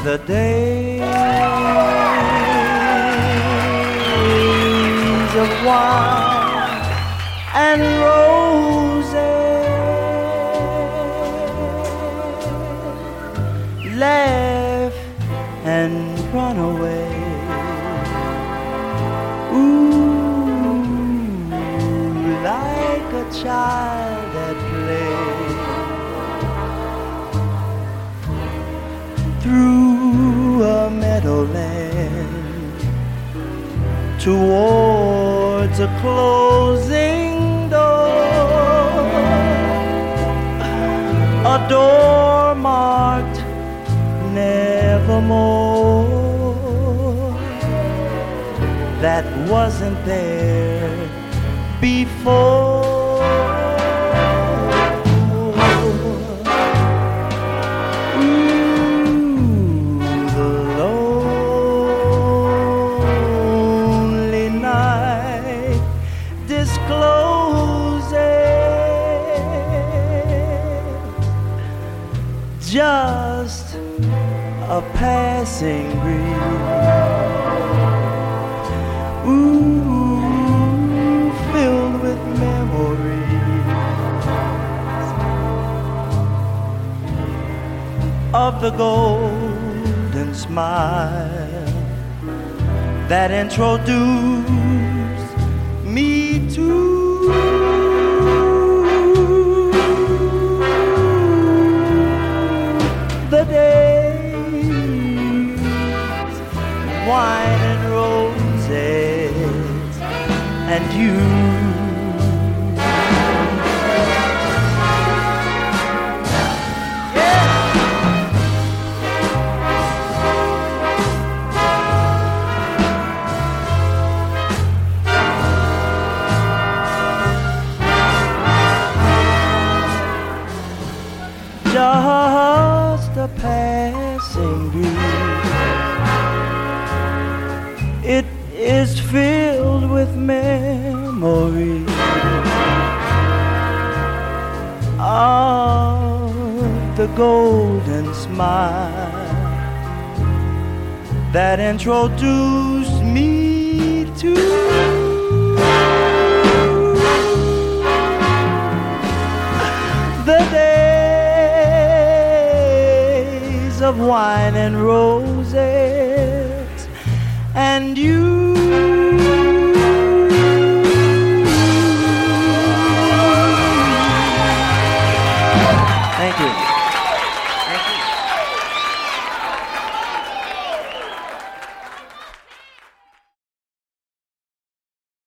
the days of wine and roses, laugh and run away. Ooh, like a child at play. Through a meadowland towards a closing door, a door marked nevermore, that wasn't there before. Just a passing breeze, ooh, filled with memories of the golden smile that introduced me to the days, wine and roses, and you. Just a passing breeze, it is filled with memories of the golden smile that introduced me to the day of wine and roses and you.